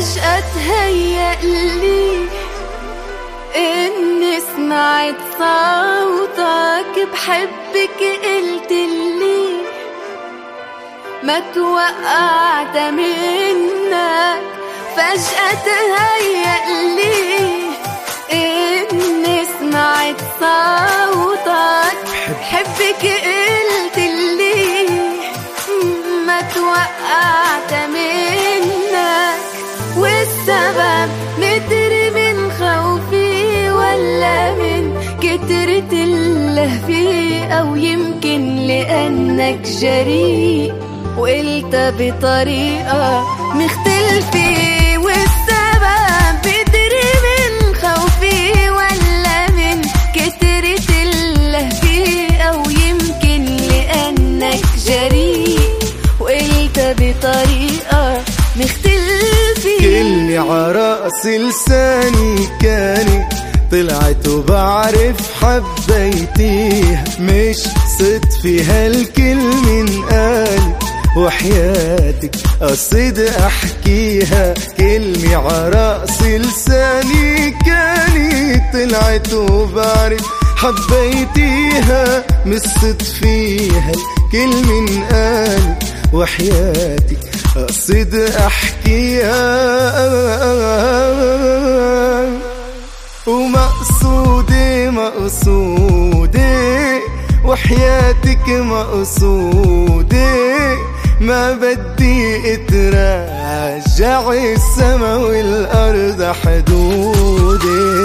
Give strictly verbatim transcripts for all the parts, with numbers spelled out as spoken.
فجأة تهيألي إني سمعت صوتك بحبك قلتلي ما توقعت منك. فجأة تهيألي إني سمعت صوتك بحبك قلتلي ما توقعت منك. والسبب مدري من خوفي ولا من كترة اللهفي، أو يمكن لأنك جريء وقلت بطريقة مختلفة. والسبب مدري من خوفي ولا من كترة اللهفي، أو يمكن لأنك جريء وقلت بطريقة مختلفة. كلمة عراس لساني كانت طلعت وبعرف حبيتيها، مش صدفة هالكلمة انقالت وحياتك قصد احكيها. كلمة عراس لساني كانت طلعت وبعرف حبيتيها، مش صدفة هالكلمة انقالت وحياتك قصد احكيها. ومقصودي مقصودي وحياتك مقصودي، ما بدي اتراجع السما والارض حدودي.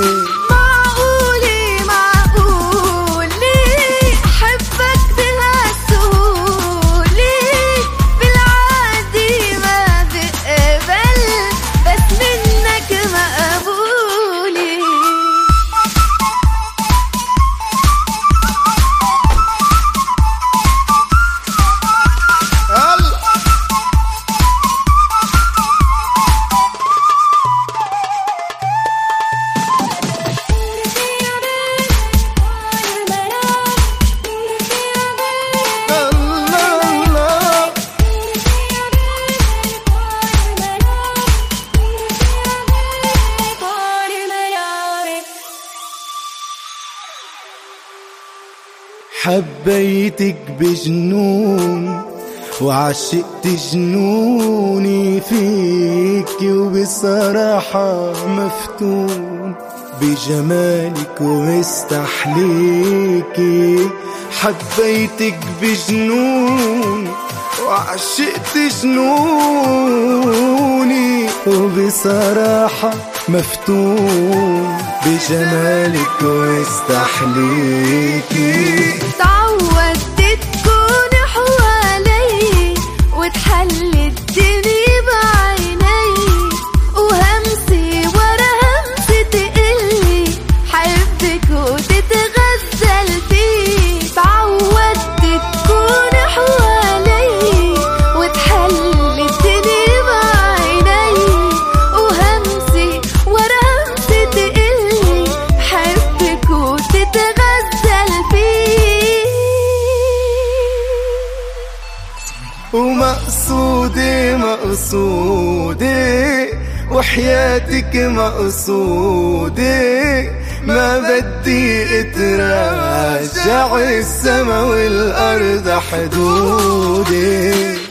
حبيتك بجنون وعشقت جنوني فيك، وبصراحة مفتون بجمالك ومستحليكي. حبيتك بجنون وعشقت جنوني، وبصراحة مفتون بجمالك ومستحليكي. تعودت تكون حوالي وتحل الدنيا بعيني، وهمسي ورا همسي تقلي حبك وتتغزل فيه. تعودت تكون حوالي وتحل الدنيا بعيني، وهمسي ورا همسي تقلي حبك وتتغزل فيه. ومقصودي مقصودي وحياتك مقصودي، ما بدي اتراجع السما والارض حدودي.